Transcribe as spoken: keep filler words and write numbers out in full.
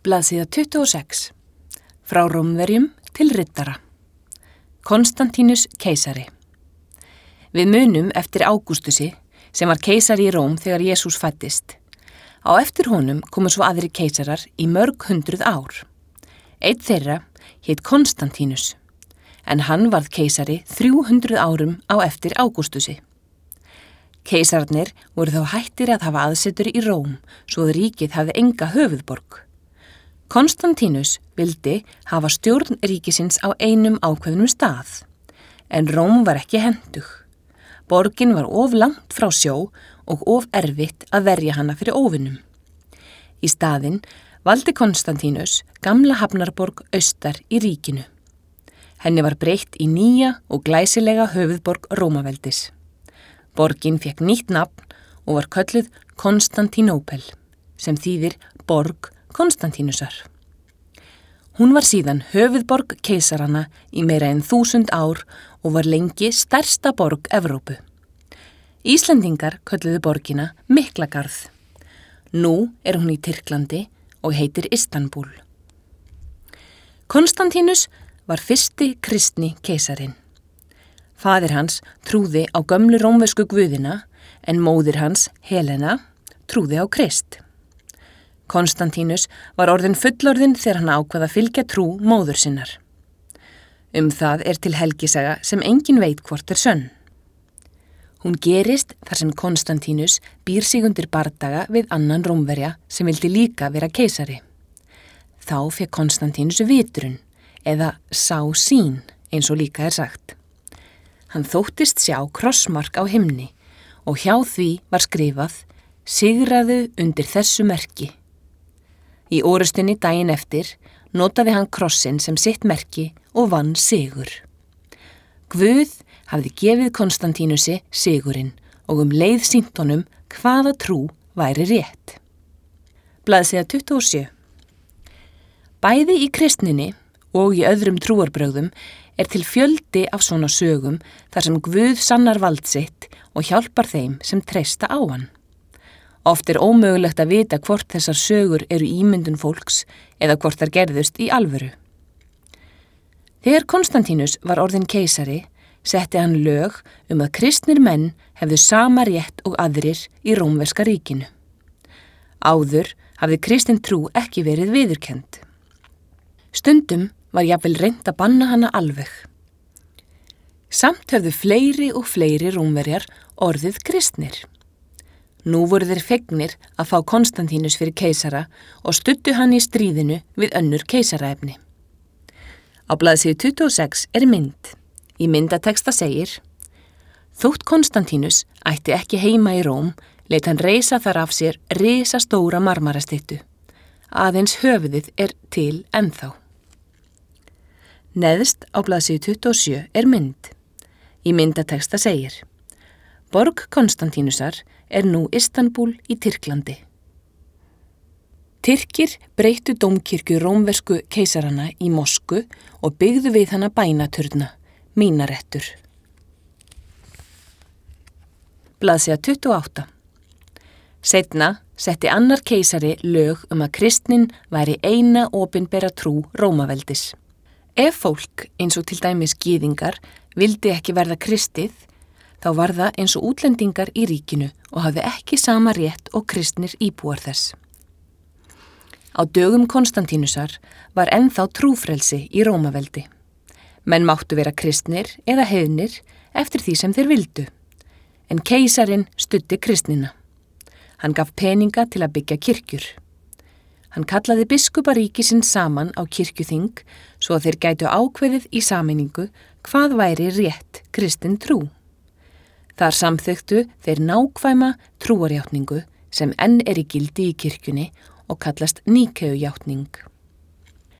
Blaðsíða tuttugu og sex. Frá Rómverjum til riddara. Konstantínus keisari. Við munum eftir Ágústusi sem var keisari í Róm þegar Jesús fæddist. Á eftir honum komu svo aðrir keisarar í mörg hundruð ár. Einn þeirra hét Konstantínus, en hann varð keisari þrjú hundruð árum á eftir Ágústusi. Keisararnir voru þá hættir að hafa aðsetur í Róm svo að ríkið hafði enga höfuðborg. Konstantínus vildi hafa stjórn ríkisins á einum ákveðnum stað, en Róm var ekki hentug. Borgin var of langt frá sjó og of erfitt að verja hana fyrir óvinum. Í staðinn valdi Konstantínus gamla hafnarborg austar í ríkinu. Henni var breytt í nýja og glæsilega höfuðborg Rómaveldis. Borgin fekk nýtt nafn og var kölluð Konstantínópel, sem þýðir borg Konstantínusar. Hún var síðan höfuðborg keisarana í meira en þúsund ár og var lengi stærsta borg Evrópu. Íslendingar kölluðu borgina Miklagarð. Nú er hún í Tyrklandi og heitir Istanbúl. Konstantínus var fyrsti kristni keisarinn. Faðir hans trúði á gömlu rómversku guðina en móðir hans, Helena, trúði á Krist. Konstantínus var orðinn fullorðinn þegar hann ákvað að fylgja trú móður sinnar. Um það er til helgisaga sem enginn veit hvort er sönn. Hún gerist þar sem Konstantínus býr sig undir bardaga við annan Rómverja sem vildi líka vera keisari. Þá fékk Konstantínus vitrun eða sá sýn eins og líka er sagt. Hann þóttist sjá krossmark á himni og hjá því var skrifað sigraðu undir þessu merki. Í orustunni daginn eftir notaði hann krossin sem sitt merki og vann sigur. Guð hafði gefið Konstantínusi sigurinn og um leið sýnt honum hvaða trú væri rétt. Blaðsíða tuttugu og sjö. Bæði í kristninni og í öðrum trúarbrögðum er til fjöldi af svona sögum þar sem Guð sannar vald sitt og hjálpar þeim sem treysta á hann. Oft er ómögulegt að vita hvort þessar sögur eru ímyndun fólks eða hvort þær gerðust í alvöru. Þegar Konstantínus var orðinn keisari, setti hann lög um að kristnir menn hefðu sama rétt og aðrir í rómverska ríkinu. Áður hafði kristin trú ekki verið viðurkennd. Stundum var jafnvel reynt að banna hana alveg. Samt höfðu fleiri og fleiri Rómverjar orðið kristnir. Nú voru þeir fegnir að fá Konstantínus fyrir keisara og studdu hann í stríðinu við önnur keisaraefni. Á blaðsíðu tuttugu og sex er mynd. Í myndatexta segir: Þótt Konstantínus ætti ekki heima í Róm, lét hann reisa þar af sér risastóra marmarastyttu. Aðeins höfuðið er til ennþá. Neðst á blaðsíðu tuttugu og sjö er mynd. Í myndatexta segir: Borg Konstantínusar er nú Istanbúl í Tyrklandi. Tyrkir breyttu dómkirkju rómversku keisarana í mosku og byggðu við hana bænaturna, mínarettur. Blaðsíða tuttugu og átta. Seinna setti annar keisari lög um að kristnin væri eina opinbera trú Rómaveldis. Ef fólk eins og til dæmis gyðingar vildi ekki verða kristið, þá var það eins og útlendingar í ríkinu og hafði ekki sama rétt og kristnir íbúar þess. Á dögum Konstantínusar var ennþá trúfrelsi í Rómaveldi. Menn máttu vera kristnir eða heiðnir eftir því sem þeir vildu, en keisarinn studdi kristnina. Hann gaf peninga til að byggja kirkjur. Hann kallaði biskupa ríkisins saman á kirkjuþing svo að þeir gætu ákveðið í sameiningu hvað væri rétt kristin trú. Þar samþykktu þeir nákvæma trúarjátningu sem enn er í gildi í kirkjunni og kallast Níkeujátning.